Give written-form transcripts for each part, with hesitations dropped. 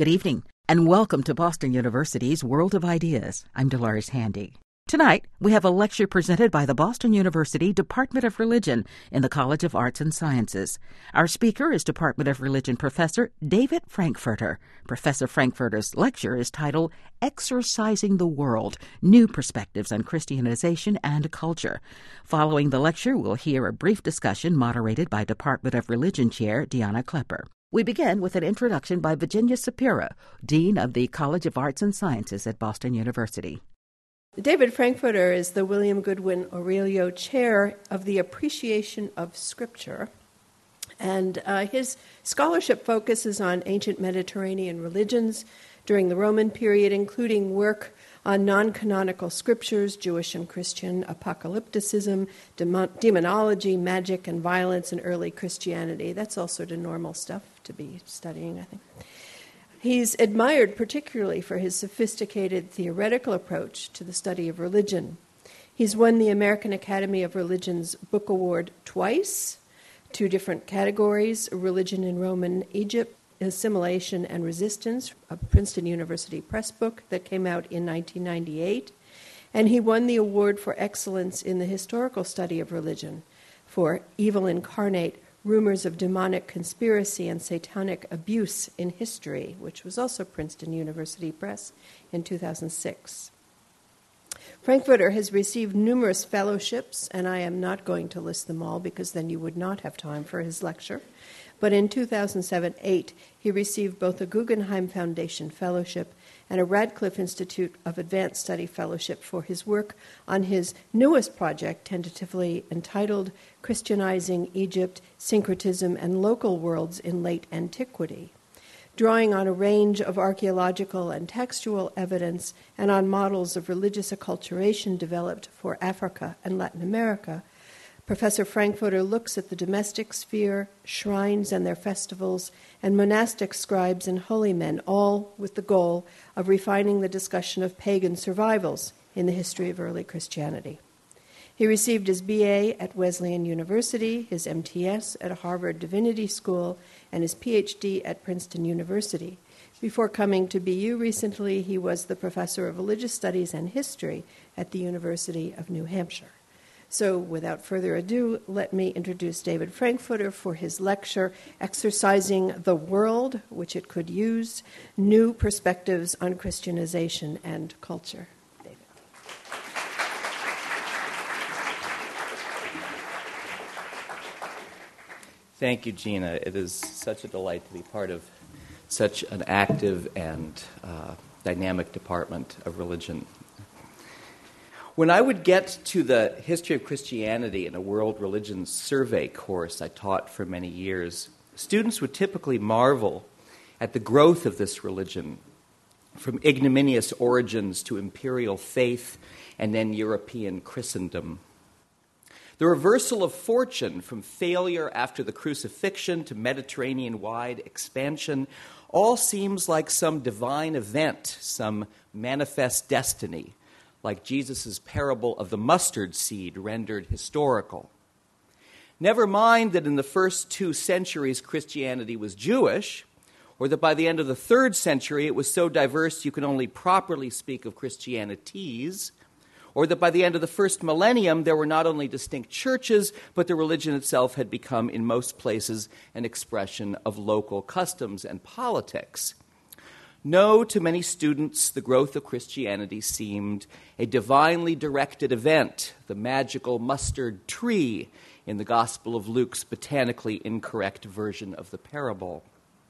Good evening, and welcome to Boston University's World of Ideas. I'm Dolores Handy. Tonight, we have a lecture presented by the Boston University Department of Religion in the College of Arts and Sciences. Our speaker is Department of Religion Professor David Frankfurter. Professor Frankfurter's lecture is titled Exorcising the World, New Perspectives on Christianization and Culture. Following the lecture, we'll hear a brief discussion moderated by Department of Religion Chair Deanna Klepper. We begin with an introduction by Virginia Sapira, Dean of the College of Arts and Sciences at Boston University. David Frankfurter is the William Goodwin Aurelio Chair of the Appreciation of Scripture, and his scholarship focuses on ancient Mediterranean religions during the Roman period, including work on non-canonical scriptures, Jewish and Christian apocalypticism, demonology, magic, and violence in early Christianity. That's all sort of normal stuff to be studying, I think. He's admired particularly for his sophisticated theoretical approach to the study of religion. He's won the American Academy of Religion's Book Award twice, 2 different categories, Religion in Roman Egypt, Assimilation and Resistance, a Princeton University Press book that came out in 1998. And he won the award for excellence in the historical study of religion for Evil Incarnate, Rumors of Demonic Conspiracy and Satanic Abuse in History, which was also Princeton University Press in 2006. Frankfurter has received numerous fellowships, and I am not going to list them all because then you would not have time for his lecture. But in 2007-08, he received both a Guggenheim Foundation Fellowship and a Radcliffe Institute of Advanced Study Fellowship for his work on his newest project, tentatively entitled Christianizing Egypt, Syncretism, and Local Worlds in Late Antiquity, drawing on a range of archaeological and textual evidence and on models of religious acculturation developed for Africa and Latin America. Professor Frankfurter looks at the domestic sphere, shrines and their festivals, and monastic scribes and holy men, all with the goal of refining the discussion of pagan survivals in the history of early Christianity. He received his BA at Wesleyan University, his MTS at Harvard Divinity School, and his PhD at Princeton University. Before coming to BU recently, he was the professor of religious studies and history at the University of New Hampshire. So without further ado, let me introduce David Frankfurter for his lecture, Exorcising the World, which it could use, New Perspectives on Christianization and Culture. David. Thank you, Gina. It is such a delight to be part of such an active and dynamic department of religion. When I would get to the history of Christianity in a world religions survey course I taught for many years, students would typically marvel at the growth of this religion, from ignominious origins to imperial faith and then European Christendom. The reversal of fortune from failure after the crucifixion to Mediterranean-wide expansion all seems like some divine event, some manifest destiny, like Jesus' parable of the mustard seed rendered historical. Never mind that in the first 2 centuries Christianity was Jewish, or that by the end of the 3rd century it was so diverse you could only properly speak of Christianities, or that by the end of the first millennium there were not only distinct churches, but the religion itself had become in most places an expression of local customs and politics. No, to many students, the growth of Christianity seemed a divinely directed event, the magical mustard tree in the Gospel of Luke's botanically incorrect version of the parable.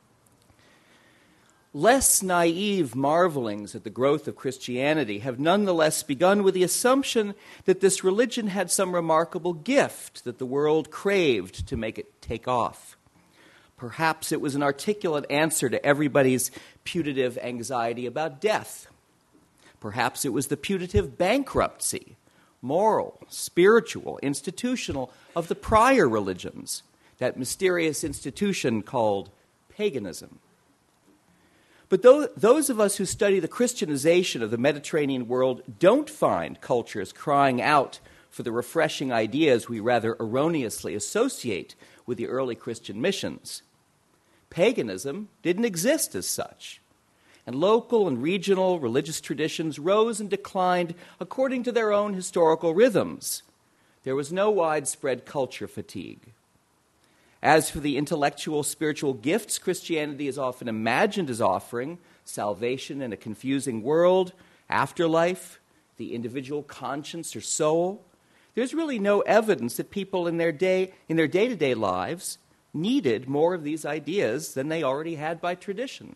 Less naive marvelings at the growth of Christianity have nonetheless begun with the assumption that this religion had some remarkable gift that the world craved to make it take off. Perhaps it was an articulate answer to everybody's putative anxiety about death. Perhaps it was the putative bankruptcy, moral, spiritual, institutional, of the prior religions, that mysterious institution called paganism. But those of us who study the Christianization of the Mediterranean world don't find cultures crying out for the refreshing ideas we rather erroneously associate with the early Christian missions. Paganism didn't exist as such. and local and regional religious traditions rose and declined according to their own historical rhythms. There was no widespread culture fatigue. As for the intellectual, spiritual gifts Christianity is often imagined as offering, salvation in a confusing world, afterlife, the individual conscience or soul, there's really no evidence that people in their day-to-day lives needed more of these ideas than they already had by tradition.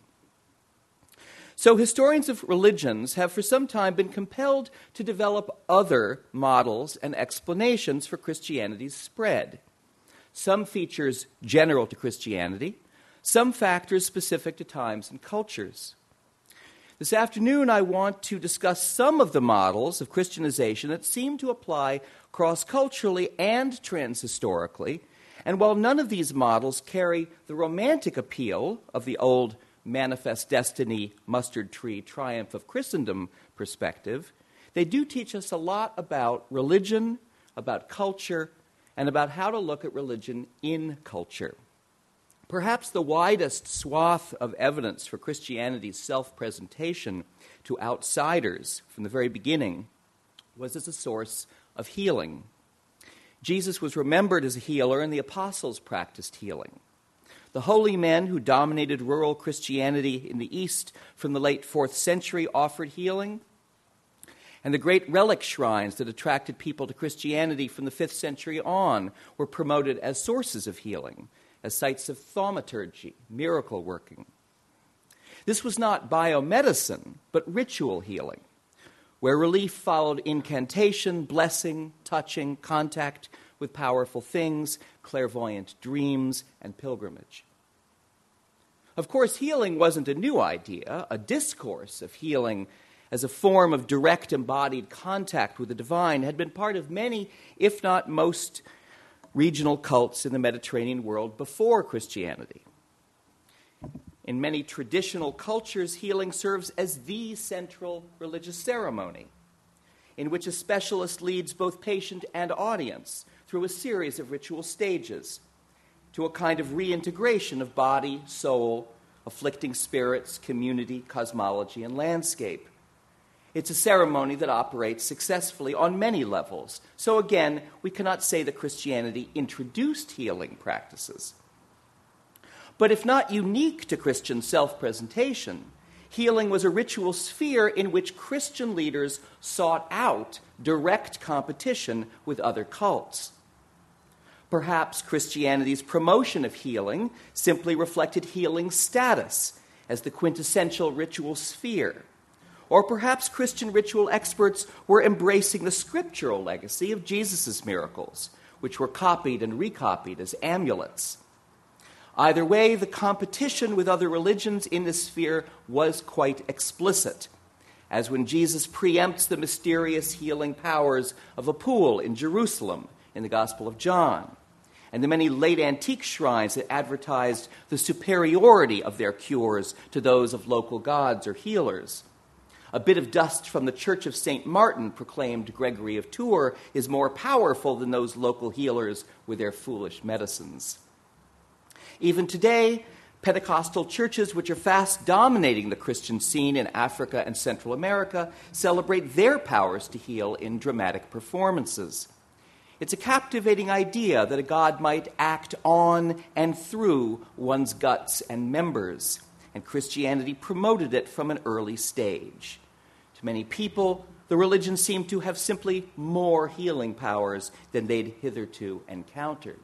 So historians of religions have for some time been compelled to develop other models and explanations for Christianity's spread. Some features general to Christianity, some factors specific to times and cultures. This afternoon, I want to discuss some of the models of Christianization that seem to apply cross-culturally and transhistorically, and while none of these models carry the romantic appeal of the old manifest destiny, mustard tree, triumph of Christendom perspective, they do teach us a lot about religion, about culture, and about how to look at religion in culture. Perhaps the widest swath of evidence for Christianity's self-presentation to outsiders from the very beginning was as a source of healing. Jesus was remembered as a healer, and the apostles practiced healing. The holy men who dominated rural Christianity in the East from the late 4th century offered healing, and the great relic shrines that attracted people to Christianity from the 5th century on were promoted as sources of healing, as sites of thaumaturgy, miracle working. This was not biomedicine, but ritual healing, where relief followed incantation, blessing, touching, contact with powerful things, clairvoyant dreams, and pilgrimage. Of course, healing wasn't a new idea. A discourse of healing as a form of direct embodied contact with the divine had been part of many, if not most, regional cults in the Mediterranean world before Christianity. In many traditional cultures, healing serves as the central religious ceremony, in which a specialist leads both patient and audience through a series of ritual stages to a kind of reintegration of body, soul, afflicting spirits, community, cosmology, and landscape. It's a ceremony that operates successfully on many levels. So again, we cannot say that Christianity introduced healing practices. But if not unique to Christian self-presentation, healing was a ritual sphere in which Christian leaders sought out direct competition with other cults. Perhaps Christianity's promotion of healing simply reflected healing status as the quintessential ritual sphere. Or perhaps Christian ritual experts were embracing the scriptural legacy of Jesus' miracles, which were copied and recopied as amulets. Either way, the competition with other religions in this sphere was quite explicit, as when Jesus preempts the mysterious healing powers of a pool in Jerusalem in the Gospel of John, and the many late antique shrines that advertised the superiority of their cures to those of local gods or healers. A bit of dust from the Church of St. Martin, proclaimed Gregory of Tours, is more powerful than those local healers with their foolish medicines. Even today, Pentecostal churches, which are fast dominating the Christian scene in Africa and Central America, celebrate their powers to heal in dramatic performances. It's a captivating idea that a God might act on and through one's guts and members, and Christianity promoted it from an early stage. To many people, the religion seemed to have simply more healing powers than they'd hitherto encountered.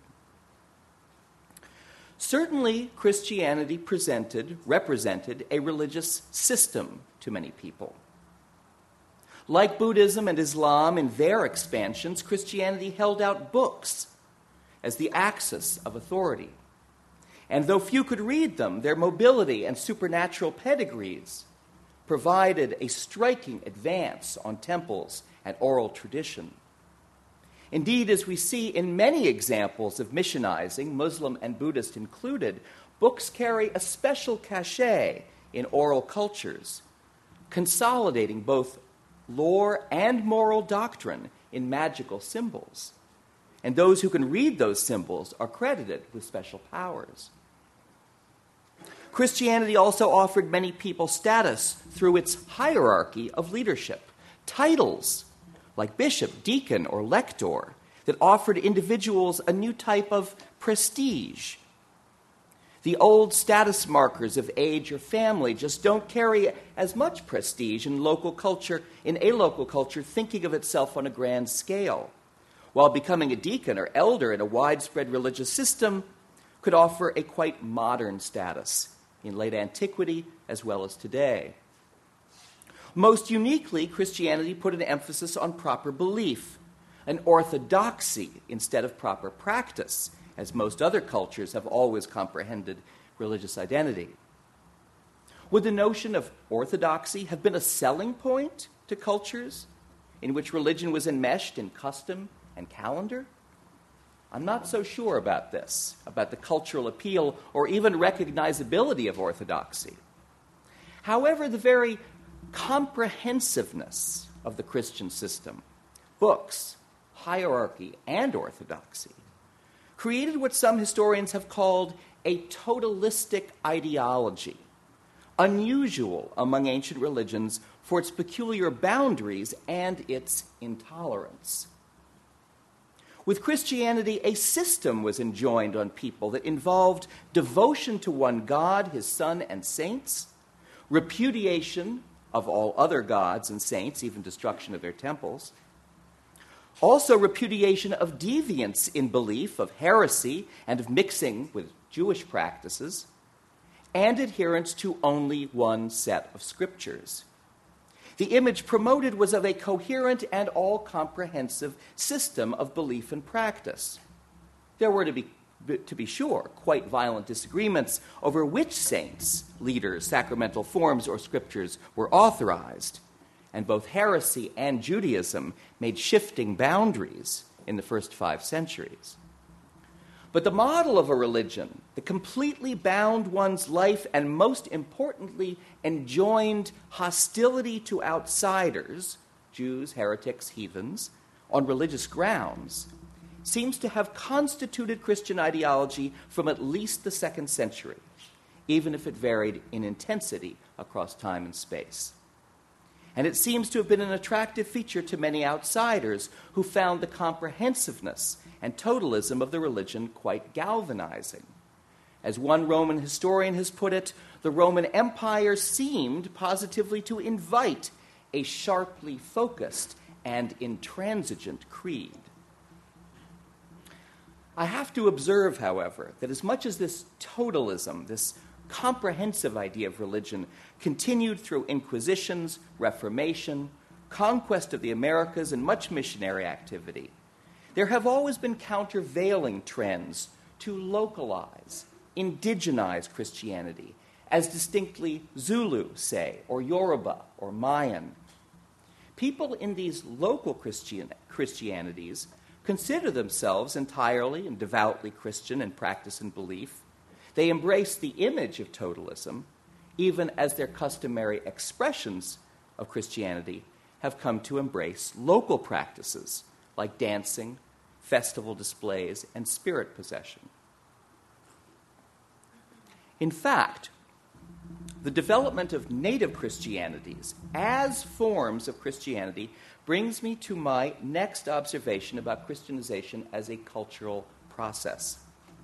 Certainly, Christianity represented a religious system to many people. Like Buddhism and Islam in their expansions, Christianity held out books as the axis of authority. And though few could read them, their mobility and supernatural pedigrees provided a striking advance on temples and oral tradition. Indeed, as we see in many examples of missionizing, Muslim and Buddhist included, books carry a special cachet in oral cultures, consolidating both lore and moral doctrine in magical symbols. And those who can read those symbols are credited with special powers. Christianity also offered many people status through its hierarchy of leadership, titles like bishop, deacon, or lector that offered individuals a new type of prestige. The old status markers of age or family just don't carry as much prestige in a local culture thinking of itself on a grand scale, while becoming a deacon or elder in a widespread religious system could offer a quite modern status in late antiquity as well as today. Most uniquely, Christianity put an emphasis on proper belief, an orthodoxy instead of proper practice, as most other cultures have always comprehended religious identity. Would the notion of orthodoxy have been a selling point to cultures in which religion was enmeshed in custom and calendar? I'm not so sure about this, about the cultural appeal or even recognizability of orthodoxy. However, the very comprehensiveness of the Christian system, books, hierarchy, and orthodoxy, created what some historians have called a totalistic ideology, unusual among ancient religions for its peculiar boundaries and its intolerance. With Christianity, a system was enjoined on people that involved devotion to one God, his Son, and saints, repudiation of all other gods and saints, even destruction of their temples, also repudiation of deviance in belief, of heresy, and of mixing with Jewish practices, and adherence to only one set of scriptures. The image promoted was of a coherent and all-comprehensive system of belief and practice. There were, to be sure, quite violent disagreements over which saints, leaders, sacramental forms, or scriptures were authorized, and both heresy and Judaism made shifting boundaries in the first 5 centuries. But the model of a religion that completely bound one's life and, most importantly, enjoined hostility to outsiders, Jews, heretics, heathens, on religious grounds, seems to have constituted Christian ideology from at least the 2nd century, even if it varied in intensity across time and space. And it seems to have been an attractive feature to many outsiders who found the comprehensiveness and totalism of the religion quite galvanizing. As one Roman historian has put it, the Roman Empire seemed positively to invite a sharply focused and intransigent creed. I have to observe, however, that as much as this totalism, this comprehensive idea of religion, continued through inquisitions, Reformation, conquest of the Americas, and much missionary activity, there have always been countervailing trends to localize, indigenize Christianity, as distinctly Zulu, say, or Yoruba, or Mayan. People in these local Christianities consider themselves entirely and devoutly Christian in practice and belief. They embrace the image of totalism, even as their customary expressions of Christianity have come to embrace local practices like dancing, festival displays, and spirit possession. In fact, the development of native Christianities as forms of Christianity brings me to my next observation about Christianization as a cultural process.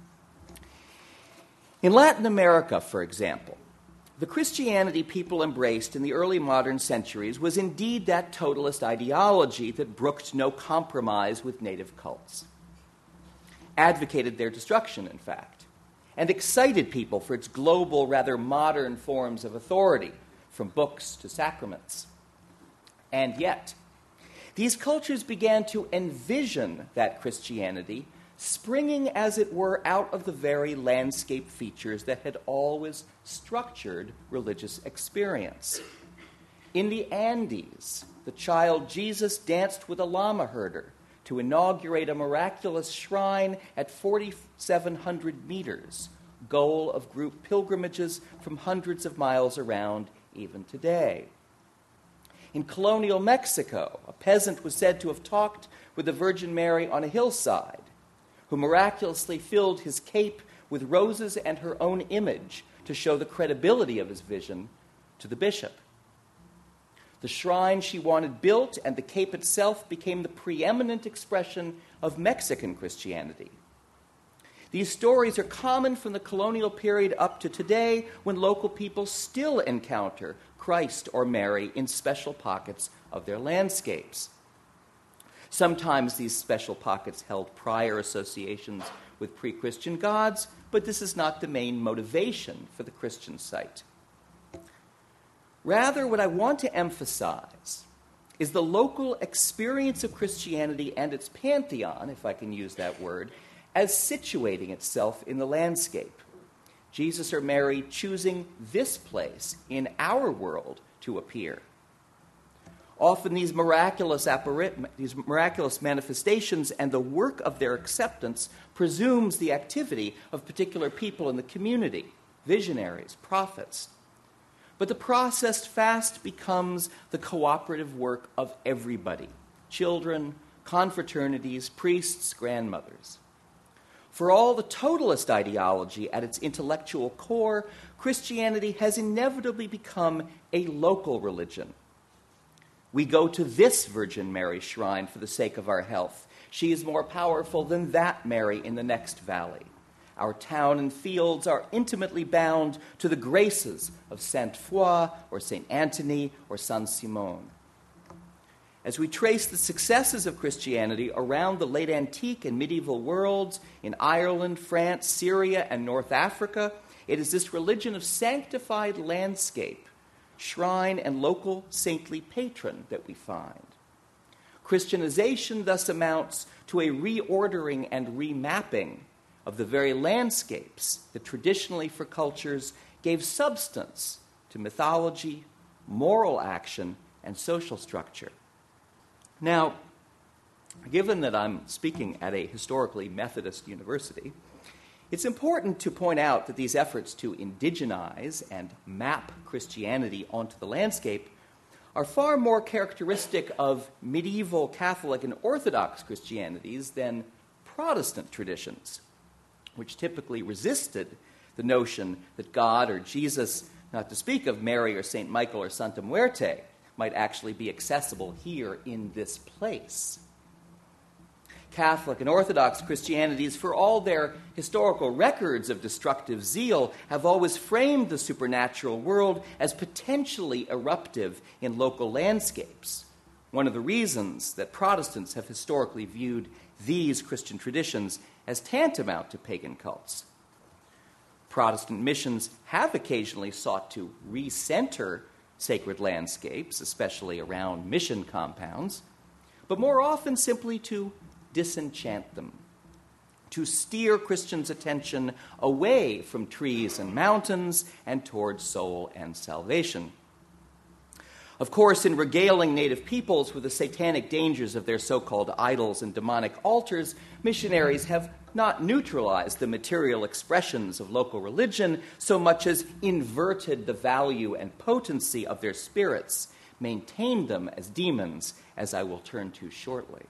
In Latin America, for example, the Christianity people embraced in the early modern centuries was indeed that totalist ideology that brooked no compromise with native cults, advocated their destruction, in fact, and excited people for its global, rather modern forms of authority, from books to sacraments. And yet, these cultures began to envision that Christianity springing, as it were, out of the very landscape features that had always structured religious experience. In the Andes, the child Jesus danced with a llama herder to inaugurate a miraculous shrine at 4,700 meters, goal of group pilgrimages from hundreds of miles around even today. In colonial Mexico, a peasant was said to have talked with the Virgin Mary on a hillside, who miraculously filled his cape with roses and her own image to show the credibility of his vision to the bishop. The shrine she wanted built and the cape itself became the preeminent expression of Mexican Christianity. These stories are common from the colonial period up to today, when local people still encounter Christ or Mary in special pockets of their landscapes. Sometimes these special pockets held prior associations with pre-Christian gods, but this is not the main motivation for the Christian site. Rather, what I want to emphasize is the local experience of Christianity and its pantheon, if I can use that word, as situating itself in the landscape. Jesus or Mary choosing this place in our world to appear. Often these miraculous manifestations and the work of their acceptance presumes the activity of particular people in the community, visionaries, prophets. But the process fast becomes the cooperative work of everybody, children, confraternities, priests, grandmothers. For all the totalist ideology at its intellectual core, Christianity has inevitably become a local religion. We go to this Virgin Mary shrine for the sake of our health. She is more powerful than that Mary in the next valley. Our town and fields are intimately bound to the graces of Sainte Foy or St. Anthony or San Simon. As we trace the successes of Christianity around the late antique and medieval worlds in Ireland, France, Syria, and North Africa, it is this religion of sanctified landscape, shrine, and local saintly patron that we find. Christianization thus amounts to a reordering and remapping of the very landscapes that traditionally for cultures gave substance to mythology, moral action, and social structure. Now, given that I'm speaking at a historically Methodist university, it's important to point out that these efforts to indigenize and map Christianity onto the landscape are far more characteristic of medieval Catholic and Orthodox Christianities than Protestant traditions, which typically resisted the notion that God or Jesus, not to speak of Mary or St. Michael or Santa Muerte, might actually be accessible here in this place. Catholic and Orthodox Christianities, for all their historical records of destructive zeal, have always framed the supernatural world as potentially eruptive in local landscapes. One of the reasons that Protestants have historically viewed these Christian traditions as tantamount to pagan cults. Protestant missions have occasionally sought to recenter sacred landscapes, especially around mission compounds, but more often simply to disenchant them, to steer Christians' attention away from trees and mountains and towards soul and salvation. Of course, in regaling native peoples with the satanic dangers of their so-called idols and demonic altars, missionaries have not neutralized the material expressions of local religion so much as inverted the value and potency of their spirits, maintained them as demons, as I will turn to shortly.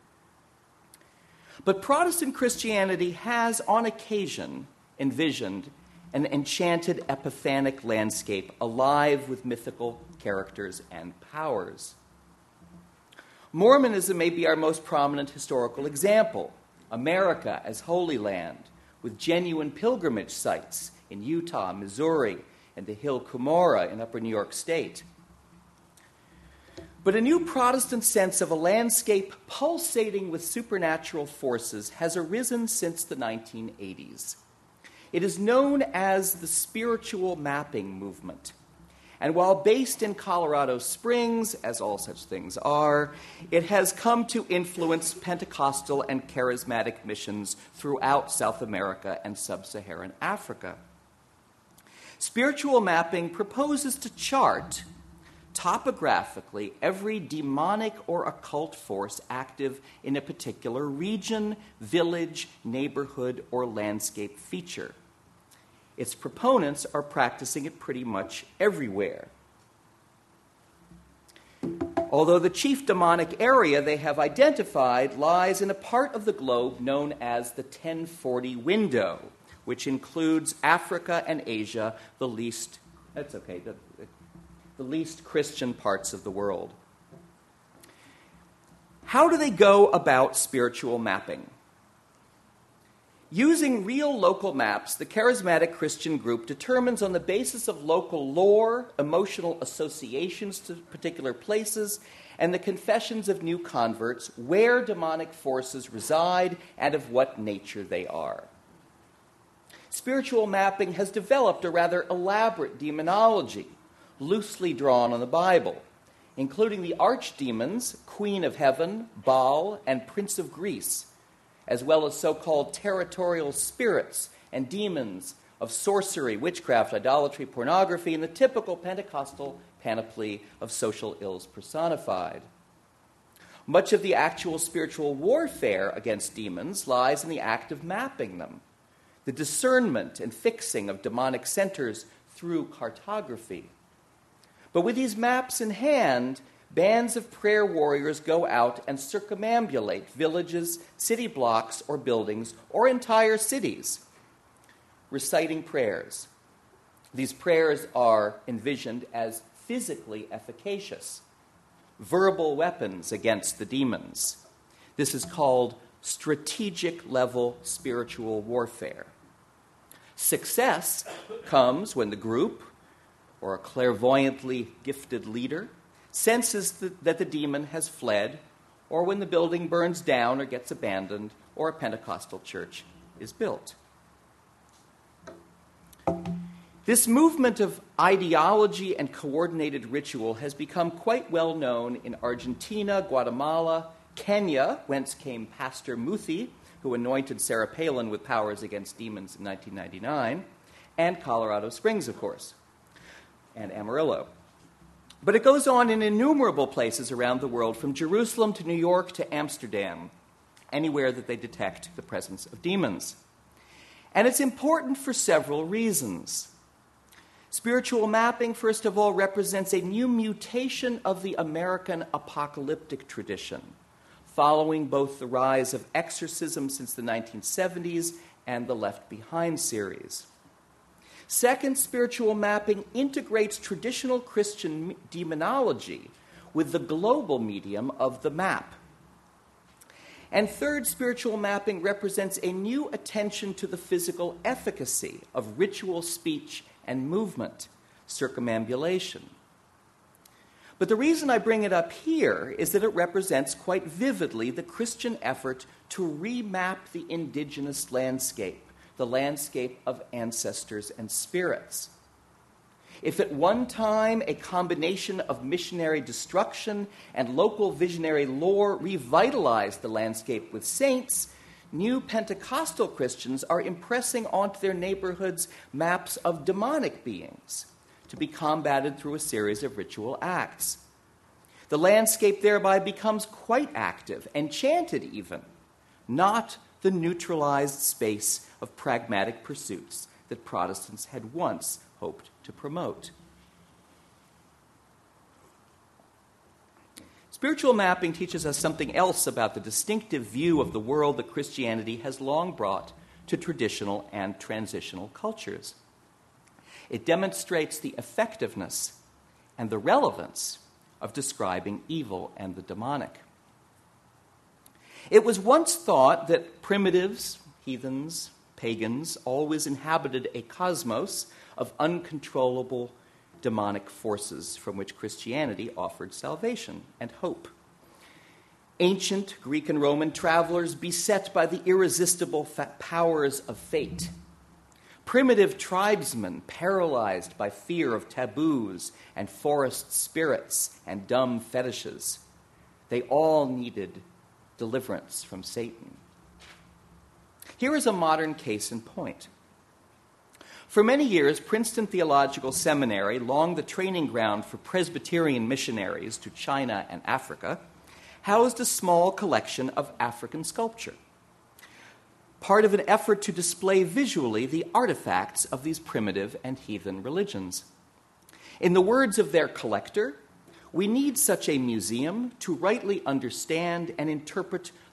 But Protestant Christianity has, on occasion, envisioned an enchanted epiphanic landscape alive with mythical characters and powers. Mormonism may be our most prominent historical example. America as Holy Land, with genuine pilgrimage sites in Utah, Missouri, and the Hill Cumorah in Upper New York State. But a new Protestant sense of a landscape pulsating with supernatural forces has arisen since the 1980s. It is known as the spiritual mapping movement. And while based in Colorado Springs, as all such things are, it has come to influence Pentecostal and charismatic missions throughout South America and sub-Saharan Africa. Spiritual mapping proposes to chart topographically every demonic or occult force active in a particular region, village, neighborhood, or landscape feature. Its proponents are practicing it pretty much everywhere. Although the chief demonic area they have identified lies in a part of the globe known as the 1040 window, which includes Africa and Asia, the least Christian parts of the world. How do they go about spiritual mapping? Using real local maps, the charismatic Christian group determines on the basis of local lore, emotional associations to particular places, and the confessions of new converts where demonic forces reside and of what nature they are. Spiritual mapping has developed a rather elaborate demonology, loosely drawn on the Bible, including the archdemons, Queen of Heaven, Baal, and Prince of Greece, as well as so-called territorial spirits and demons of sorcery, witchcraft, idolatry, pornography, and the typical Pentecostal panoply of social ills personified. Much of the actual spiritual warfare against demons lies in the act of mapping them, the discernment and fixing of demonic centers through cartography. But with these maps in hand, bands of prayer warriors go out and circumambulate villages, city blocks, or buildings, or entire cities, reciting prayers. These prayers are envisioned as physically efficacious, verbal weapons against the demons. This is called strategic-level spiritual warfare. Success comes when the group, or a clairvoyantly gifted leader, senses that the demon has fled, or when the building burns down or gets abandoned, or a Pentecostal church is built. This movement of ideology and coordinated ritual has become quite well known in Argentina, Guatemala, Kenya, whence came Pastor Muthi, who anointed Sarah Palin with powers against demons in 1999, and Colorado Springs, of course, and Amarillo. But it goes on in innumerable places around the world, from Jerusalem to New York to Amsterdam, anywhere that they detect the presence of demons. And it's important for several reasons. Spiritual mapping, first of all, represents a new mutation of the American apocalyptic tradition, following both the rise of exorcism since the 1970s and the Left Behind series. Second, spiritual mapping integrates traditional Christian demonology with the global medium of the map. And third, spiritual mapping represents a new attention to the physical efficacy of ritual speech and movement, circumambulation. But the reason I bring it up here is that it represents quite vividly the Christian effort to remap the indigenous landscape, the landscape of ancestors and spirits. If at one time a combination of missionary destruction and local visionary lore revitalized the landscape with saints, new Pentecostal Christians are impressing onto their neighborhoods maps of demonic beings to be combated through a series of ritual acts. The landscape thereby becomes quite active, enchanted even, not the neutralized space of pragmatic pursuits that Protestants had once hoped to promote. Spiritual mapping teaches us something else about the distinctive view of the world that Christianity has long brought to traditional and transitional cultures. It demonstrates the effectiveness and the relevance of describing evil and the demonic. It was once thought that primitives, heathens, pagans always inhabited a cosmos of uncontrollable demonic forces from which Christianity offered salvation and hope. Ancient Greek and Roman travelers beset by the irresistible powers of fate. Primitive tribesmen paralyzed by fear of taboos and forest spirits and dumb fetishes. They all needed deliverance from Satan. Here is a modern case in point. For many years, Princeton Theological Seminary, long the training ground for Presbyterian missionaries to China and Africa, housed a small collection of African sculpture, part of an effort to display visually the artifacts of these primitive and heathen religions. In the words of their collector, we need such a museum to rightly understand and interpret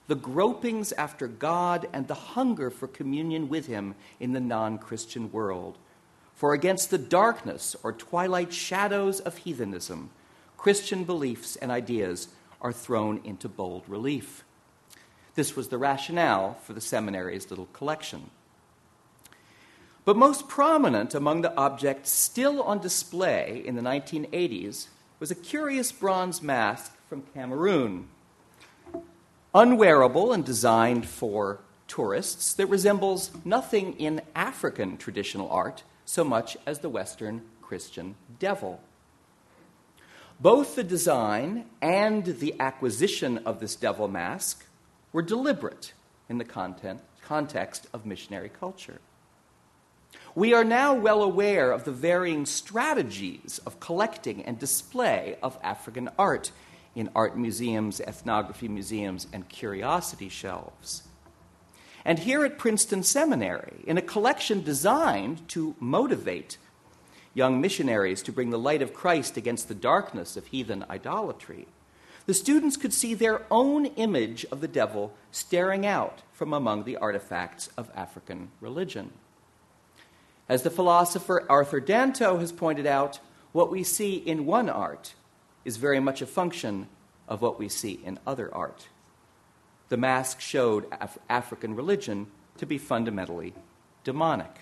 the gropings after God and the hunger for communion with him in the non-Christian world. For against the darkness or twilight shadows of heathenism, Christian beliefs and ideas are thrown into bold relief. This was the rationale for the seminary's little collection. But most prominent among the objects still on display in the 1980s was a curious bronze mask from Cameroon. Unwearable and designed for tourists, that resembles nothing in African traditional art so much as the Western Christian devil. Both the design and the acquisition of this devil mask were deliberate in the context of missionary culture. We are now well aware of the varying strategies of collecting and display of African art in art museums, ethnography museums, and curiosity shelves. And here at Princeton Seminary, in a collection designed to motivate young missionaries to bring the light of Christ against the darkness of heathen idolatry, the students could see their own image of the devil staring out from among the artifacts of African religion. As the philosopher Arthur Danto has pointed out, what we see in one art is very much a function of what we see in other art. The mask showed African religion to be fundamentally demonic.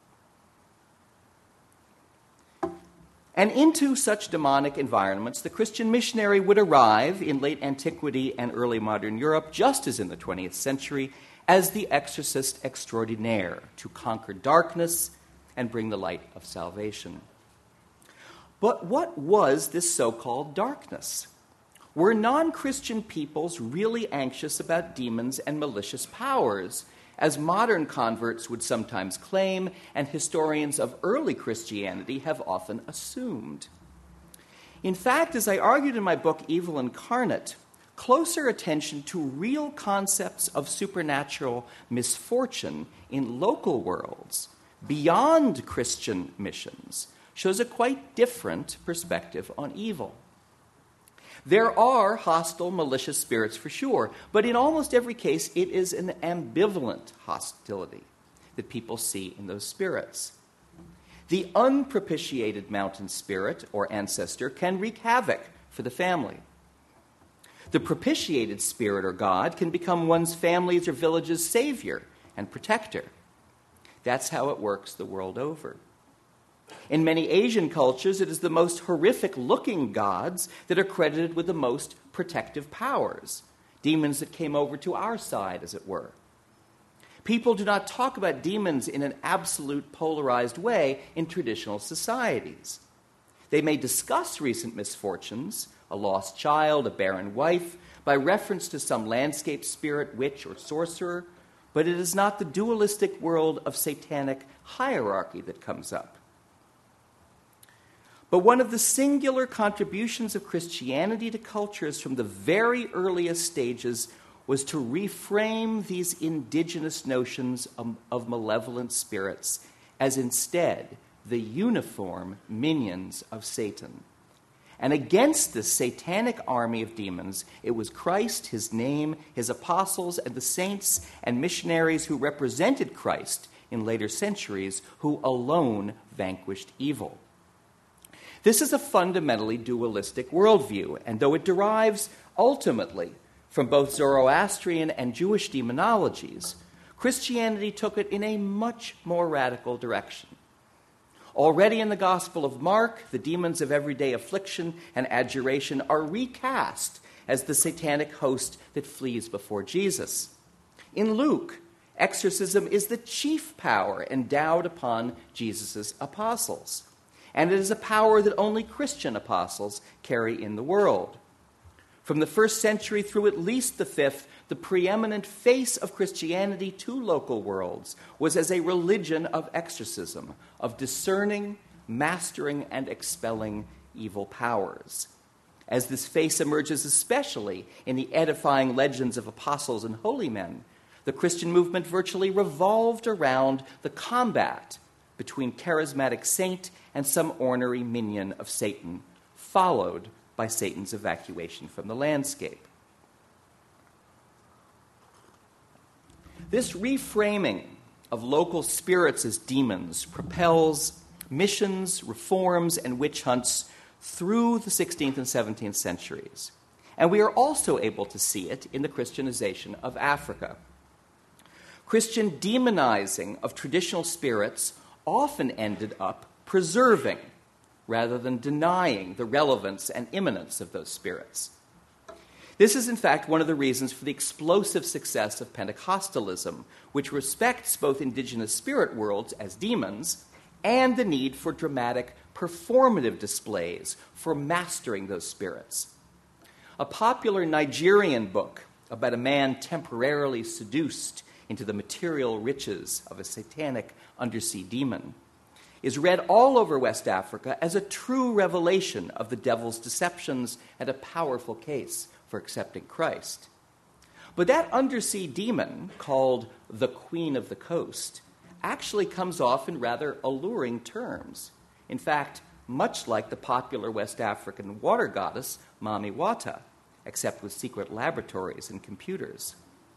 And into such demonic environments, the Christian missionary would arrive in late antiquity and early modern Europe, just as in the 20th century, as the exorcist extraordinaire, to conquer darkness and bring the light of salvation. But what was this so-called darkness? Were non-Christian peoples really anxious about demons and malicious powers, as modern converts would sometimes claim, and historians of early Christianity have often assumed? In fact, as I argued in my book, Evil Incarnate, closer attention to real concepts of supernatural misfortune in local worlds, beyond Christian missions, shows a quite different perspective on evil. There are hostile, malicious spirits for sure, but in almost every case, it is an ambivalent hostility that people see in those spirits. The unpropitiated mountain spirit or ancestor can wreak havoc for the family. The propitiated spirit or god can become one's family's or village's savior and protector. That's how it works the world over. In many Asian cultures, it is the most horrific-looking gods that are credited with the most protective powers, demons that came over to our side, as it were. People do not talk about demons in an absolute polarized way in traditional societies. They may discuss recent misfortunes, a lost child, a barren wife, by reference to some landscape spirit, witch, or sorcerer, but it is not the dualistic world of satanic hierarchy that comes up. But one of the singular contributions of Christianity to cultures from the very earliest stages was to reframe these indigenous notions of malevolent spirits as instead the uniform minions of Satan. And against this satanic army of demons, it was Christ, his name, his apostles, and the saints and missionaries who represented Christ in later centuries who alone vanquished evil. This is a fundamentally dualistic worldview, and though it derives ultimately from both Zoroastrian and Jewish demonologies, Christianity took it in a much more radical direction. Already in the Gospel of Mark, the demons of everyday affliction and adjuration are recast as the satanic host that flees before Jesus. In Luke, exorcism is the chief power endowed upon Jesus' apostles, and it is a power that only Christian apostles carry in the world. From the first century through at least the fifth, the preeminent face of Christianity to local worlds was as a religion of exorcism, of discerning, mastering, and expelling evil powers. As this face emerges especially in the edifying legends of apostles and holy men, the Christian movement virtually revolved around the combat between charismatic saint and some ornery minion of Satan, followed by Satan's evacuation from the landscape. This reframing of local spirits as demons propels missions, reforms, and witch hunts through the 16th and 17th centuries. And we are also able to see it in the Christianization of Africa. Christian demonizing of traditional spirits often ended up preserving rather than denying the relevance and immanence of those spirits. This is, in fact, one of the reasons for the explosive success of Pentecostalism, which respects both indigenous spirit worlds as demons and the need for dramatic performative displays for mastering those spirits. A popular Nigerian book about a man temporarily seduced into the material riches of a satanic undersea demon is read all over West Africa as a true revelation of the devil's deceptions and a powerful case for accepting Christ. But that undersea demon, called the Queen of the Coast, actually comes off in rather alluring terms. In fact, much like the popular West African water goddess, Mami Wata, except with secret laboratories and computers.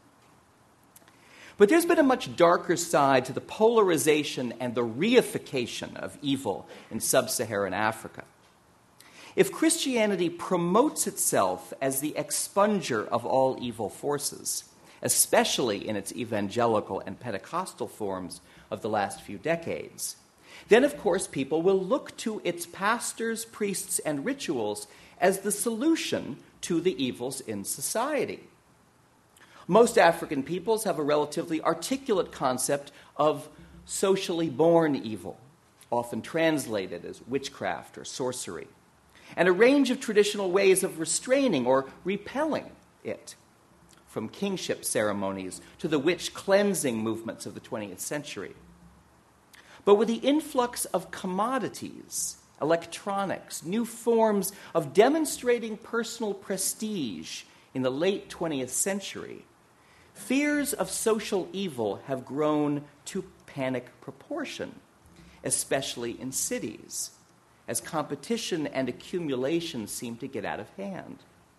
But there's been a much darker side to the polarization and the reification of evil in sub-Saharan Africa. If Christianity promotes itself as the expunger of all evil forces, especially in its evangelical and Pentecostal forms of the last few decades, then of course people will look to its pastors, priests, and rituals as the solution to the evils in society. Most African peoples have a relatively articulate concept of socially born evil, often translated as witchcraft or sorcery, and a range of traditional ways of restraining or repelling it, from kingship ceremonies to the witch cleansing movements of the 20th century. But with the influx of commodities, electronics, new forms of demonstrating personal prestige in the late 20th century, fears of social evil have grown to panic proportion, especially in cities, as competition and accumulation seem to get out of hand.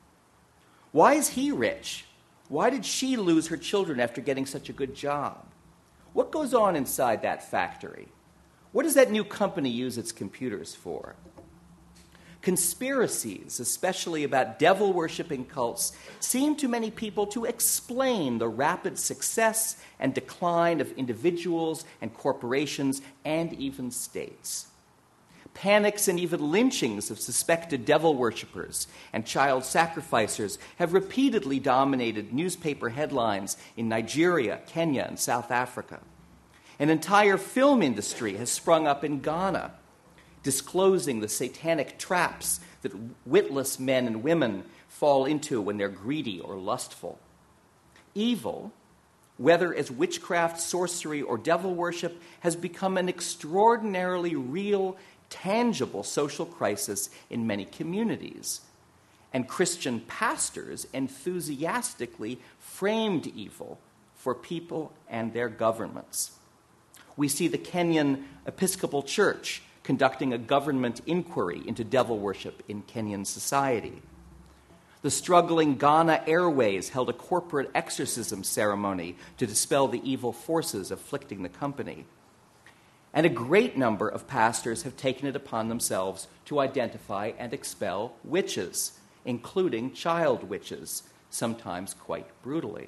Why is he rich? Why did she lose her children after getting such a good job? What goes on inside that factory? What does that new company use its computers for? Conspiracies, especially about devil-worshipping cults, seem to many people to explain the rapid success and decline of individuals and corporations and even states. Panics and even lynchings of suspected devil worshippers and child sacrificers have repeatedly dominated newspaper headlines in Nigeria, Kenya, and South Africa. An entire film industry has sprung up in Ghana, disclosing the satanic traps that witless men and women fall into when they're greedy or lustful. Evil, whether as witchcraft, sorcery, or devil worship, has become an extraordinarily real, tangible social crisis in many communities. And Christian pastors enthusiastically framed evil for people and their governments. We see the Kenyan Episcopal Church conducting a government inquiry into devil worship in Kenyan society. The struggling Ghana Airways held a corporate exorcism ceremony to dispel the evil forces afflicting the company. And a great number of pastors have taken it upon themselves to identify and expel witches, including child witches, sometimes quite brutally.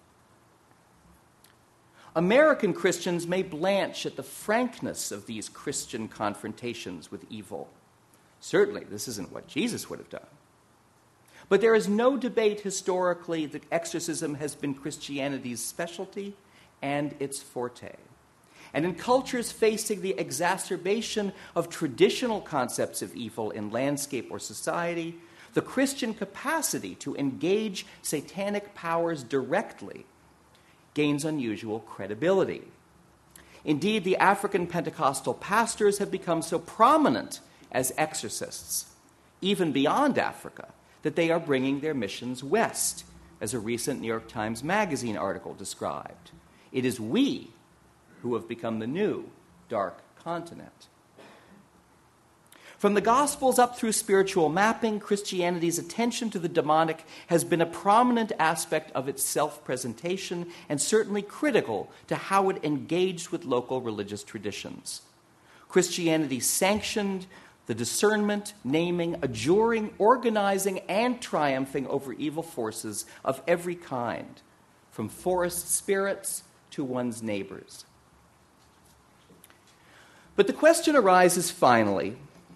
American Christians may blanch at the frankness of these Christian confrontations with evil. Certainly, this isn't what Jesus would have done. But there is no debate historically that exorcism has been Christianity's specialty and its forte. And in cultures facing the exacerbation of traditional concepts of evil in landscape or society, the Christian capacity to engage satanic powers directly gains unusual credibility. Indeed, the African Pentecostal pastors have become so prominent as exorcists, even beyond Africa, that they are bringing their missions west, as a recent New York Times Magazine article described. It is we who have become the new dark continent. From the Gospels up through spiritual mapping, Christianity's attention to the demonic has been a prominent aspect of its self-presentation and certainly critical to how it engaged with local religious traditions. Christianity sanctioned the discernment, naming, adjuring, organizing, and triumphing over evil forces of every kind, from forest spirits to one's neighbors. But the question arises finally,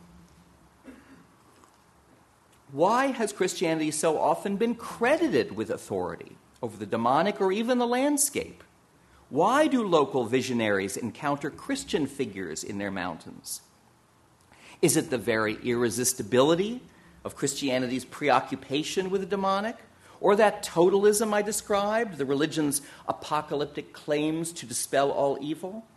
why has Christianity so often been credited with authority over the demonic or even the landscape? Why do local visionaries encounter Christian figures in their mountains? Is it the very irresistibility of Christianity's preoccupation with the demonic? Or that totalism I described, the religion's apocalyptic claims to dispel all evil?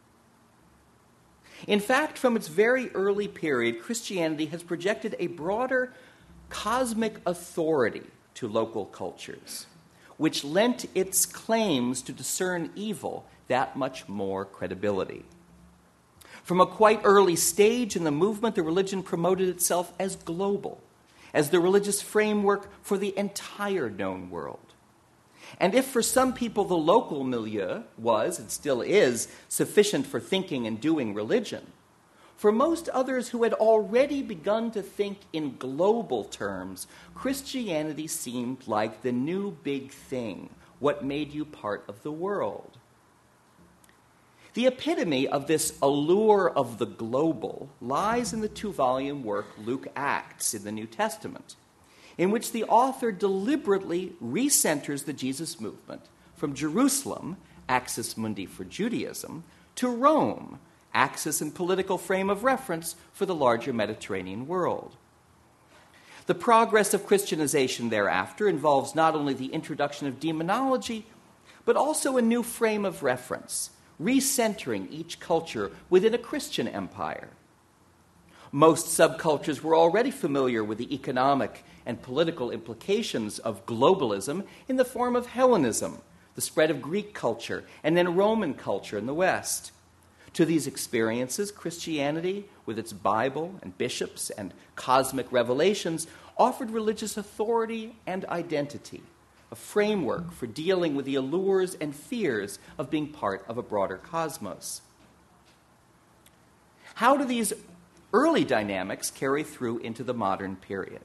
In fact, from its very early period, Christianity has projected a broader cosmic authority to local cultures, which lent its claims to discern evil that much more credibility. From a quite early stage in the movement, the religion promoted itself as global, as the religious framework for the entire known world. And if for some people the local milieu was, and still is, sufficient for thinking and doing religion, for most others who had already begun to think in global terms, Christianity seemed like the new big thing, what made you part of the world. The epitome of this allure of the global lies in the 2-volume work Luke Acts in the New Testament, in which the author deliberately recenters the Jesus movement from Jerusalem, axis mundi for Judaism, to Rome, axis and political frame of reference for the larger Mediterranean world. The progress of Christianization thereafter involves not only the introduction of demonology, but also a new frame of reference, recentering each culture within a Christian empire. Most subcultures were already familiar with the economic and political implications of globalism in the form of Hellenism, the spread of Greek culture, and then Roman culture in the West. To these experiences, Christianity, with its Bible and bishops and cosmic revelations, offered religious authority and identity, a framework for dealing with the allures and fears of being part of a broader cosmos. How do these early dynamics carry through into the modern period?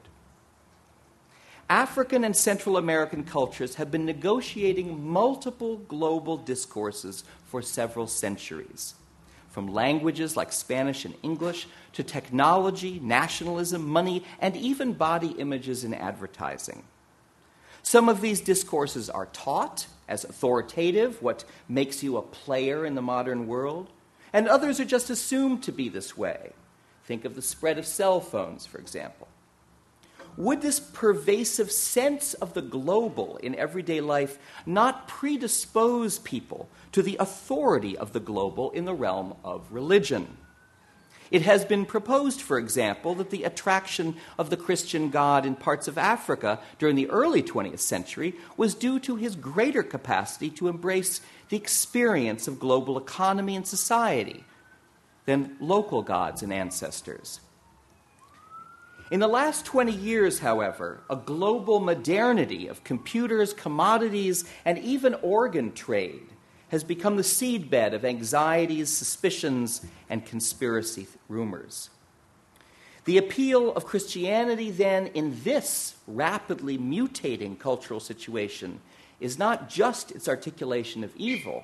African and Central American cultures have been negotiating multiple global discourses for several centuries, from languages like Spanish and English to technology, nationalism, money, and even body images in advertising. Some of these discourses are taught as authoritative, what makes you a player in the modern world, and others are just assumed to be this way. Think of the spread of cell phones, for example. Would this pervasive sense of the global in everyday life not predispose people to the authority of the global in the realm of religion? It has been proposed, for example, that the attraction of the Christian God in parts of Africa during the early 20th century was due to his greater capacity to embrace the experience of global economy and society than local gods and ancestors. In the last 20 years, however, a global modernity of computers, commodities, and even organ trade has become the seedbed of anxieties, suspicions, and conspiracy rumors. The appeal of Christianity, then, in this rapidly mutating cultural situation is not just its articulation of evil,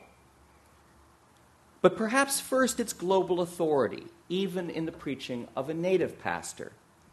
but perhaps first its global authority, even in the preaching of a native pastor.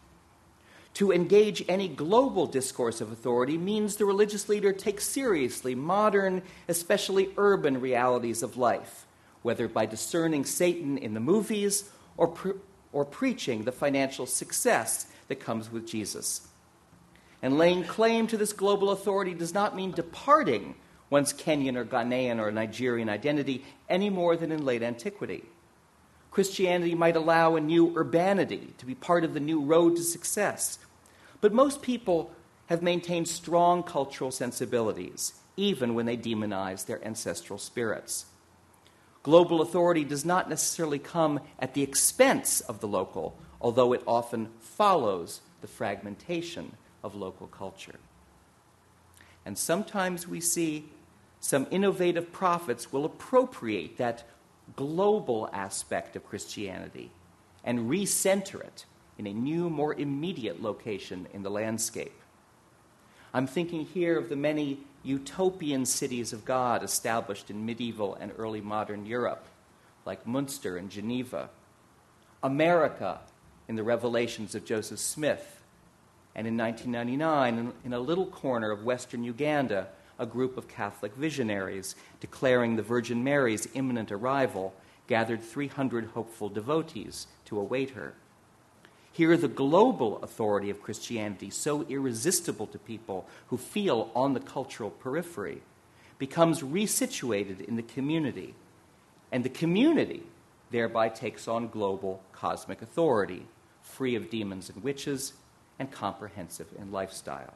To engage any global discourse of authority means the religious leader takes seriously modern, especially urban realities of life, whether by discerning Satan in the movies or preaching the financial success that comes with Jesus. And laying claim to this global authority does not mean departing one's Kenyan or Ghanaian or Nigerian identity any more than in late antiquity. Christianity might allow a new urbanity to be part of the new road to success. But most people have maintained strong cultural sensibilities, even when they demonize their ancestral spirits. Global authority does not necessarily come at the expense of the local, although it often follows the fragmentation of local culture. And sometimes we see some innovative prophets will appropriate that global aspect of Christianity and recenter it in a new, more immediate location in the landscape. I'm thinking here of the many utopian cities of God established in medieval and early modern Europe, like Munster and Geneva, America in the Revelations of Joseph Smith, and in 1999, in a little corner of western Uganda, a group of Catholic visionaries declaring the Virgin Mary's imminent arrival gathered 300 hopeful devotees to await her. Here, the global authority of Christianity, so irresistible to people who feel on the cultural periphery, becomes resituated in the community, and the community thereby takes on global cosmic authority, free of demons and witches, and comprehensive in lifestyle.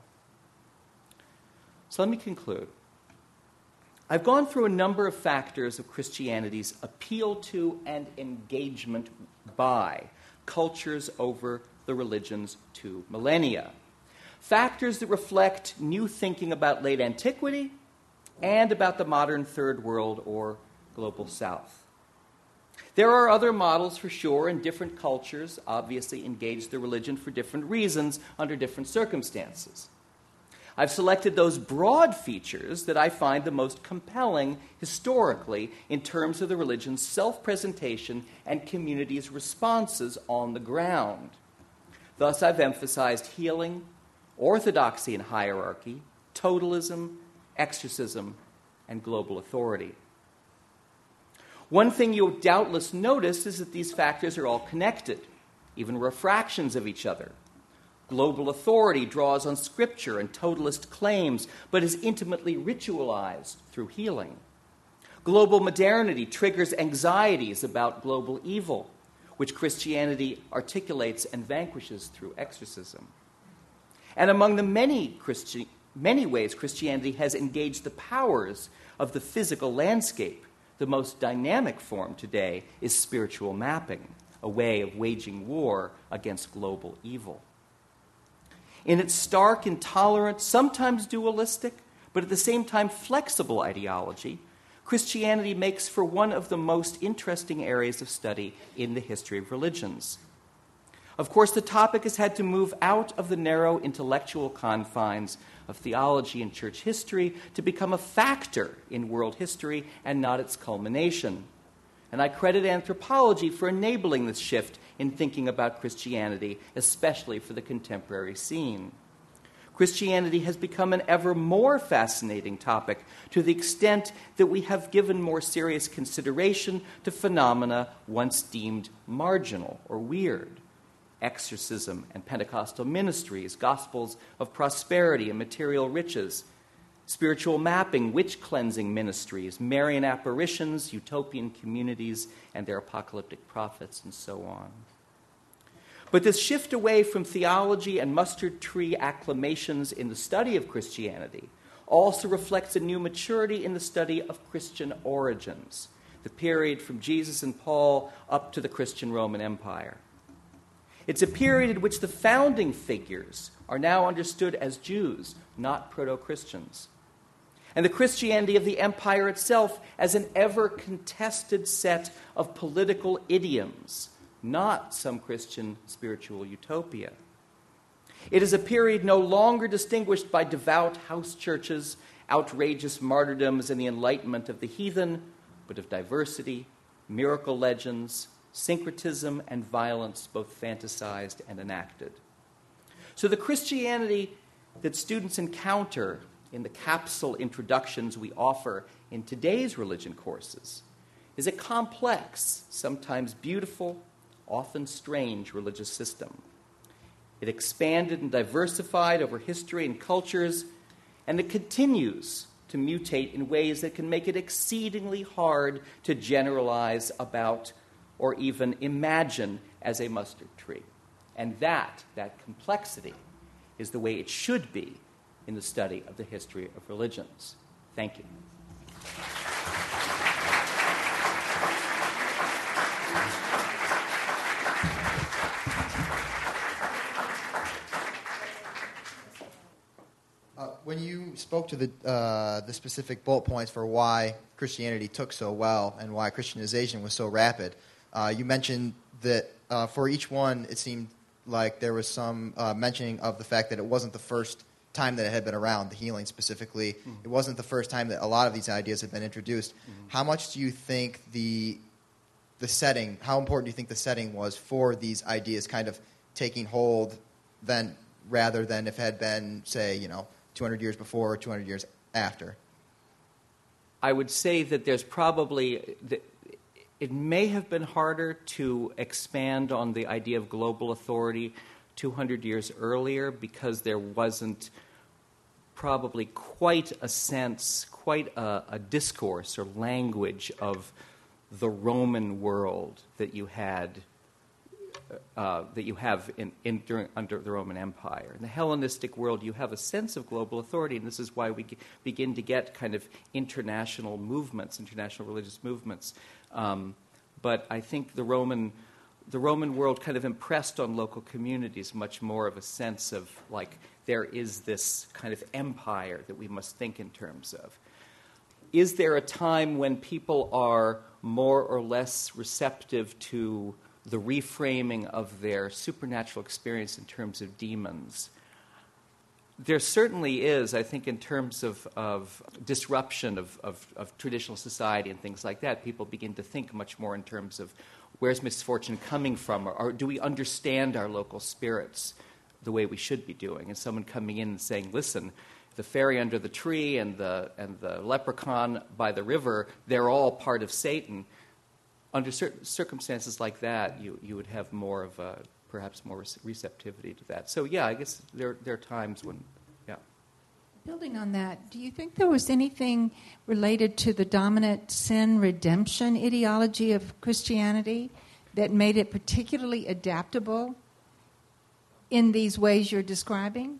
So let me conclude. I've gone through a number of factors of Christianity's appeal to and engagement by cultures over the religion's 2 millennia. Factors that reflect new thinking about late antiquity and about the modern Third World or Global South. There are other models for sure, and different cultures obviously engage the religion for different reasons under different circumstances. I've selected those broad features that I find the most compelling historically in terms of the religion's self-presentation and community's responses on the ground. Thus, I've emphasized healing, orthodoxy and hierarchy, totalism, exorcism, and global authority. One thing you'll doubtless notice is that these factors are all connected, even refractions of each other. Global authority draws on scripture and totalist claims, but is intimately ritualized through healing. Global modernity triggers anxieties about global evil, which Christianity articulates and vanquishes through exorcism. And among the many ways Christianity has engaged the powers of the physical landscape, the most dynamic form today is spiritual mapping, a way of waging war against global evil. In its stark, intolerant, sometimes dualistic, but at the same time flexible ideology, Christianity makes for one of the most interesting areas of study in the history of religions. Of course, the topic has had to move out of the narrow intellectual confines of theology and church history to become a factor in world history and not its culmination. And I credit anthropology for enabling this shift in thinking about Christianity, especially for the contemporary scene. Christianity has become an ever more fascinating topic to the extent that we have given more serious consideration to phenomena once deemed marginal or weird. Exorcism and Pentecostal ministries, gospels of prosperity and material riches, spiritual mapping, witch cleansing ministries, Marian apparitions, utopian communities, and their apocalyptic prophets, and so on. But this shift away from theology and mustard tree acclamations in the study of Christianity also reflects a new maturity in the study of Christian origins, the period from Jesus and Paul up to the Christian Roman Empire. It's a period in which the founding figures are now understood as Jews, not proto-Christians, and the Christianity of the empire itself as an ever-contested set of political idioms, not some Christian spiritual utopia. It is a period no longer distinguished by devout house churches, outrageous martyrdoms, and the enlightenment of the heathen, but of diversity, miracle legends, syncretism, and violence, both fantasized and enacted. So the Christianity that students encounter in the capsule introductions we offer in today's religion courses is a complex, sometimes beautiful, often strange religious system. It expanded and diversified over history and cultures, and it continues to mutate in ways that can make it exceedingly hard to generalize about or even imagine as a mustard tree. And that complexity is the way it should be in the study of the history of religions. Thank you. When you spoke to the specific bullet points for why Christianity took so well and why Christianization was so rapid, you mentioned that for each one, it seemed like there was some mentioning of the fact that it wasn't the first time that it had been around, the healing specifically. Mm-hmm. It wasn't the first time that a lot of these ideas had been introduced. Mm-hmm. How much do you think the setting, how important do you think the setting was for these ideas kind of taking hold then, rather than if it had been, say, 200 years before or 200 years after? I would say that there's probably, it may have been harder to expand on the idea of global authority 200 years earlier because there wasn't probably quite a sense, quite a discourse or language of the Roman world that you had, that you have under the Roman Empire. In the Hellenistic world, you have a sense of global authority, and this is why we begin to get kind of international movements, international religious movements. But I think the Roman world kind of impressed on local communities much more of a sense of, like, there is this kind of empire that we must think in terms of. Is there a time when people are more or less receptive to the reframing of their supernatural experience in terms of demons? There certainly is, I think, in terms of disruption of traditional society and things like that. People begin to think much more in terms of where's misfortune coming from, or do we understand our local spirits the way we should be doing? And someone coming in and saying, listen, the fairy under the tree and the leprechaun by the river, they're all part of Satan. Under certain circumstances like that, you would have more of a, perhaps more receptivity to that. So yeah, I guess there are times when, yeah. Building on that, do you think there was anything related to the dominant sin redemption ideology of Christianity that made it particularly adaptable in these ways you're describing?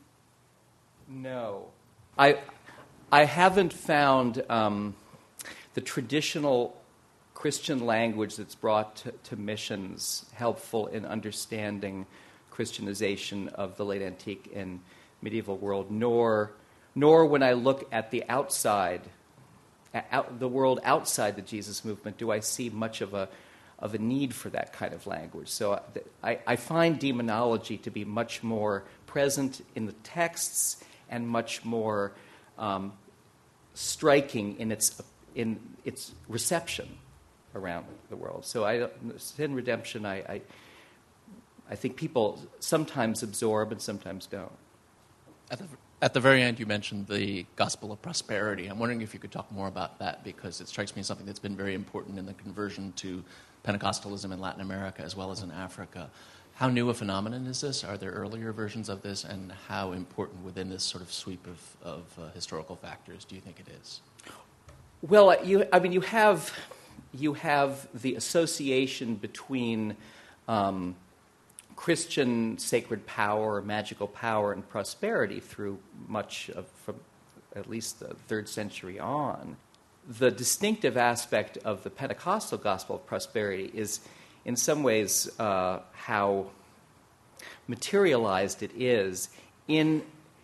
No. I haven't found the traditional Christian language that's brought to missions helpful in understanding Christianization of the late antique and medieval world, nor when I look at the outside, the world outside the Jesus movement, do I see much of a need for that kind of language. So I find demonology to be much more present in the texts and much more striking in its reception around the world. So sin redemption, I think people sometimes absorb and sometimes don't. At the very end, you mentioned the gospel of prosperity. I'm wondering if you could talk more about that, because it strikes me as something that's been very important in the conversion to Pentecostalism in Latin America as well as in Africa. How new a phenomenon is this? Are there earlier versions of this? And how important within this sort of sweep of historical factors do you think it is? Well, you have the association between Christian sacred power, magical power, and prosperity through much of, from at least the 3rd century on. The distinctive aspect of the Pentecostal gospel of prosperity is, in some ways, how materialized it is in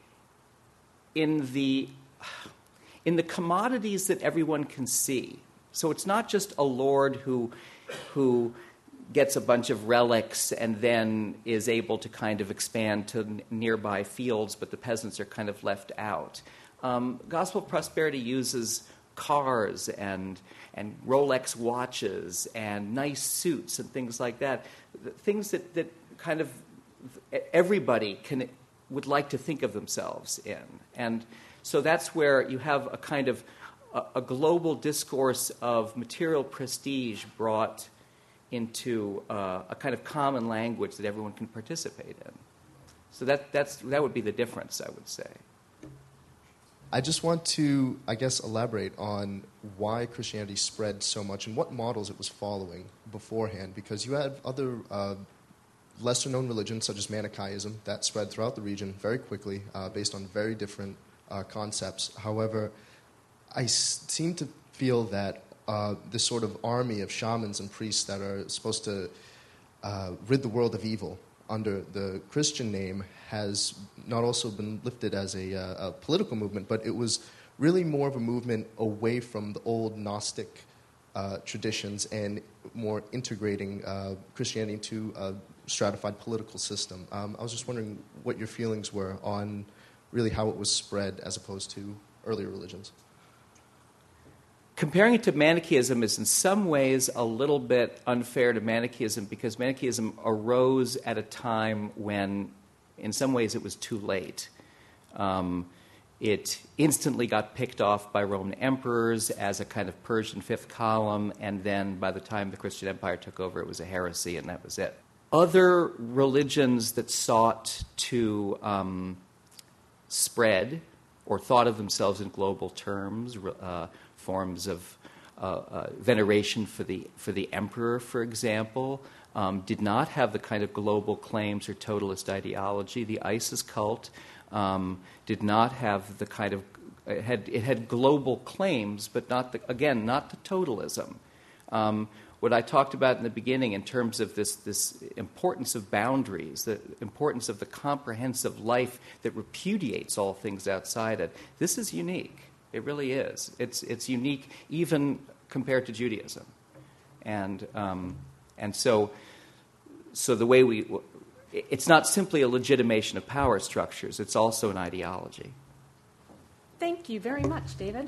the commodities that everyone can see. So it's not just a lord who gets a bunch of relics and then is able to kind of expand to nearby fields, but the peasants are kind of left out. Gospel of prosperity uses cars and Rolex watches and nice suits and things like that, things that kind of everybody would like to think of themselves in. And so that's where you have a kind of a global discourse of material prestige brought into a kind of common language that everyone can participate in. So that would be the difference, I would say. I just want to, I guess, elaborate on why Christianity spread so much and what models it was following beforehand, because you had other lesser-known religions, such as Manichaeism, that spread throughout the region very quickly, based on very different concepts. However, I seem to feel that this sort of army of shamans and priests that are supposed to rid the world of evil under the Christian name has not also been lifted as a political movement, but it was really more of a movement away from the old Gnostic traditions and more integrating Christianity into a stratified political system. I was just wondering what your feelings were on really how it was spread as opposed to earlier religions. Comparing it to Manichaeism is in some ways a little bit unfair to Manichaeism because Manichaeism arose at a time when, in some ways, it was too late. It instantly got picked off by Roman emperors as a kind of Persian fifth column, and then by the time the Christian Empire took over, it was a heresy, and that was it. Other religions that sought to spread or thought of themselves in global terms, forms of veneration for the emperor, for example, did not have the kind of global claims or totalist ideology. The ISIS cult did not have the kind of it had global claims, but not the totalism. What I talked about in the beginning in terms of this importance of boundaries, the importance of the comprehensive life that repudiates all things outside it. This is unique. It really is. It's unique even compared to Judaism, and so the way it's not simply a legitimation of power structures. It's also an ideology. Thank you very much, David.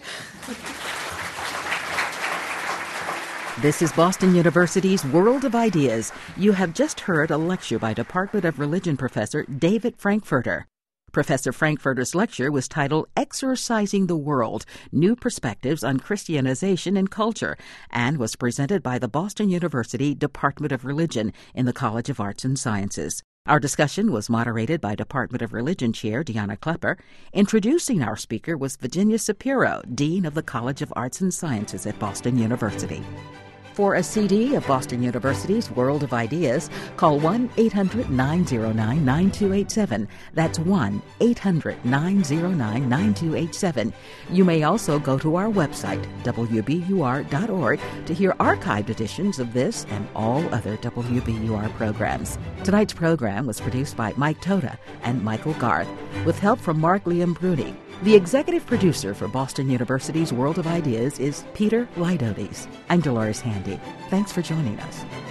This is Boston University's World of Ideas. You have just heard a lecture by Department of Religion professor David Frankfurter. Professor Frankfurter's lecture was titled Exorcising the World, New Perspectives on Christianization and Culture, and was presented by the Boston University Department of Religion in the College of Arts and Sciences. Our discussion was moderated by Department of Religion Chair Deanna Klepper. Introducing our speaker was Virginia Sapiro, Dean of the College of Arts and Sciences at Boston University. For a CD of Boston University's World of Ideas, call 1-800-909-9287. That's 1-800-909-9287. You may also go to our website, wbur.org, to hear archived editions of this and all other WBUR programs. Tonight's program was produced by Mike Toda and Michael Garth, with help from Mark Liam Bruni. The executive producer for Boston University's World of Ideas is Peter Lydotes. I'm Dolores Handy. Thanks for joining us.